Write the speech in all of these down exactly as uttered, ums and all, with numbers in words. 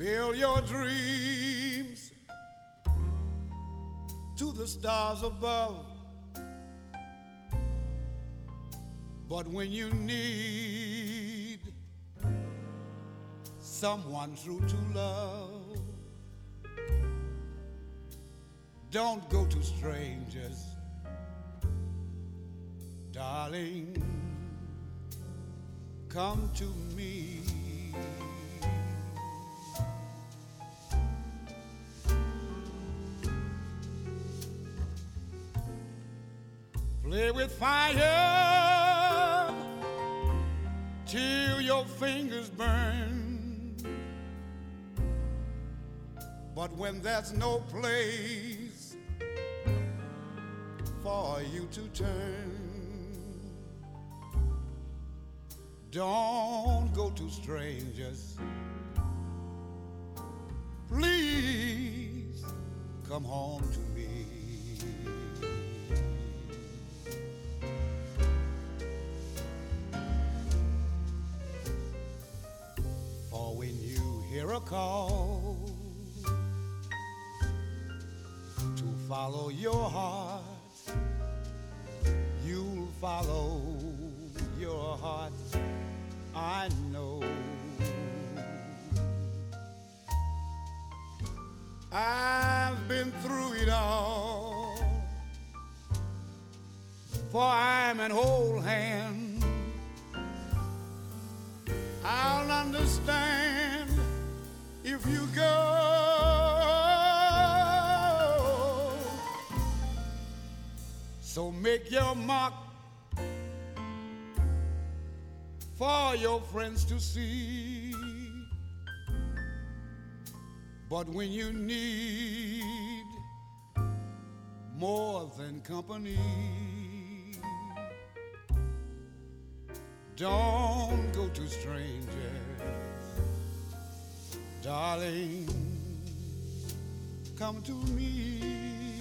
Build your dreams to the stars above. But when you need someone true to love, don't go to strangers, darling, come to me. Play with fire till your fingers burn. But when there's no place for you to turn, don't go to strangers. Please come home to me. For when you hear a call to follow your heart, you'll follow your heart, I know. I've been through it all, for I'm an old hand. I'll understand if you go. So make your mark for your friends to see. But when you need more than company, don't go to strangers, darling, come to me.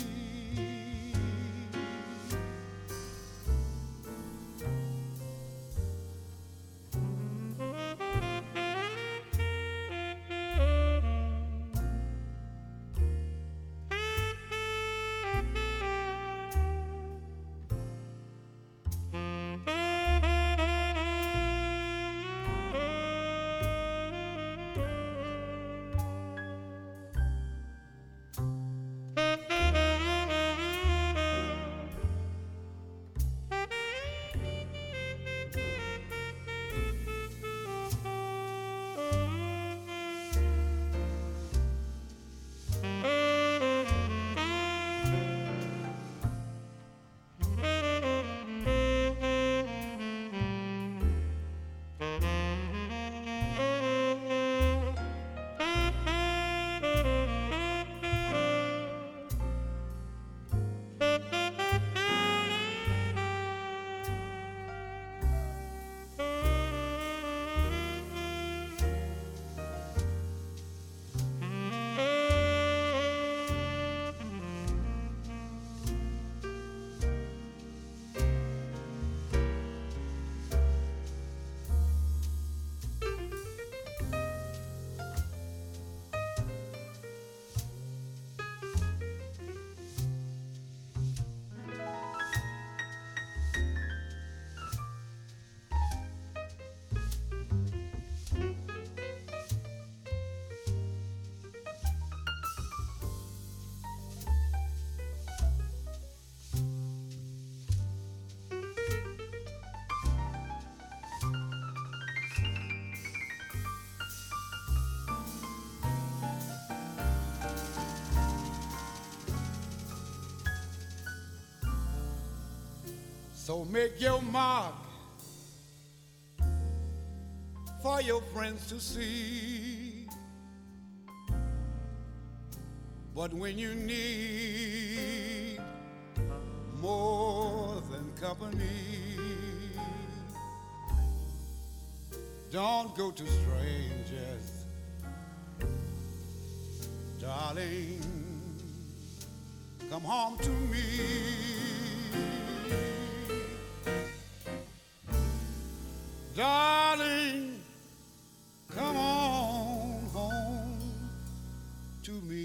So make your mark for your friends to see. But when you need more than company, don't go to strangers, darling, come home to me. Darling, come on home to me.